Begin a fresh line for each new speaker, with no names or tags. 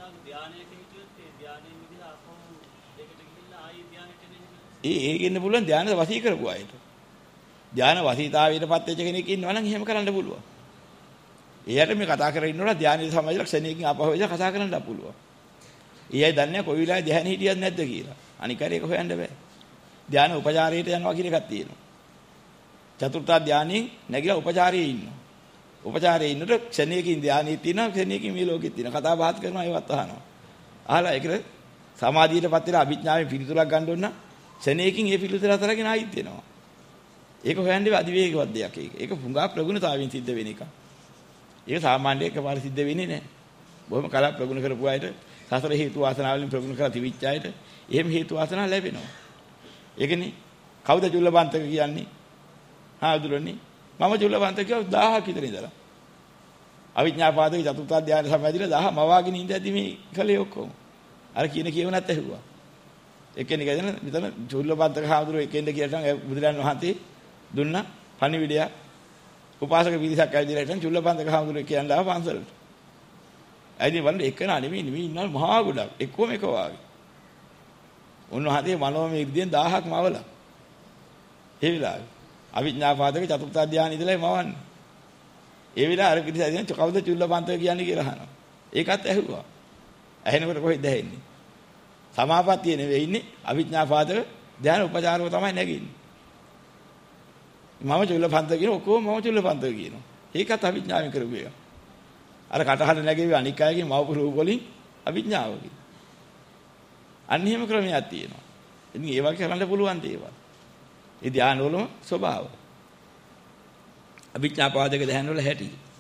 ඒක ඉන්න පුළුවන් ධානය වසී කරපු අයට. ධාන වසීතාවයටපත් වෙච්ච කෙනෙක් ඉන්නවා නම් එහෙම කරන්න පුළුවන්. එයාට මේ කතා කරගෙන ඉන්නකොට ධානයේ සමාජල ක්ෂණයකින් අපහුව වෙලා කතා කරන්න පුළුවන්. ඊයයි දන්නේ කොයි වෙලාවෙ ධානය හිටියද නැද්ද කියලා. අනික හරි ඒක හොයන්න බෑ. ධාන උපචාරයට යනවා කියන එකක් තියෙනවා. චතුර්ථ ධානයේ නැගිලා උපචාරයේ ඉන්නවා. උපචාරයේ ඉන්නකොට ක්ෂණයකින් ධානයේ තියෙනවා ක්ෂණයකින් මේ ලෝකෙත් තියෙනවා. කතා බහත් කරනවා ඒවත් අහනවා. අහලා ඒකට සමාධියටපත් වෙලා අභිඥාවෙන් පිළිතුරක් ගන්න ඕන නම් ක්ෂණයකින් ඒ පිළිතුර අතරගෙන ආයිත් වෙනවා. ඒක හොයන්නේ අධිවේගවත් දෙයක් ඒක. ඒක පුංගා ප්‍රගුණතාවයෙන් සිද්ධ වෙන එකක්. ඒක සාමාන්‍ය එකපාර සිද්ධ වෙන්නේ නැහැ. බොහොම කලක් ප්‍රගුණ කරපු අයට සසර හේතු වාසනා වලින් ප්‍රගුණ කරලා තිබිච්ච අයට එහෙම හේතු වාසනා ලැබෙනවා. ඒකනේ කවුද චුල්ලපන්තක කියන්නේ? හාදුරන්නේ මම චුල්ලපන්තක කියව 1000ක් විතර ඉඳලා. අවිඥාපාදක චතුර්ථ ධානය සමාදිලා 1000 මවාගෙන ඉඳදී මේ කලේ ඔක්කොම. අර කියන කියවනත් ඇහුවා. එක්කෙනෙක් ඇදෙන මෙතන චුල්ලපන්තක හාදුරෝ එක්කෙනෙක් කියලා බුදුරන් වහන්සේ දුන්නා පණිවිඩයක්. උපාසක පිරිසක් ඇවිදලා හිටන් චුල්ලපන්තක හාමුදුරුවෝ කියන්නේ ආව පන්සලට. ඇයිනේ බලන්න එක්කන නෙමෙයි ඉන්නවා මහා ගොඩක්. එක්කම එක වාගේ. උන්වහන්සේ මනෝමය ඉර්ධියෙන් 1000ක් මවලා. ඒ වෙලාවේ අවිඥාපාදක චතුර්ථ ධානය ඉඳලා මවන්නේ. ඒ වෙලාව අර පිරිස ඇවිදින කවුද චුල්ලපන්තක කියන්නේ කියලා අහනවා. ඒකත් ඇහුවා. ඇහෙනකොට කොහෙද ඇහෙන්නේ? සමාපත්තිය නෙවෙයි ඉන්නේ අවිඥාපාදක ධානය උපචාරව තමයි නැගින්නේ. මම චුල්ලපන්තක කියන ඔක්කොම මම චුල්ලපන්තක කියනවා. ඒකත් අවිඥාවෙන් කරපු එක. අර කටහඬ නැගෙවි අනික් අයගේ මවපු රූප වලින් අවිඥාවකින්. අන්න එහෙම ක්‍රමයක් තියෙනවා. ඉතින් ඒවා කරන්න පුළුවන් දේවල්. ඒ ධානය වලම ස්වභාවය. අවිඥාපාදක ධානය වල හැටි.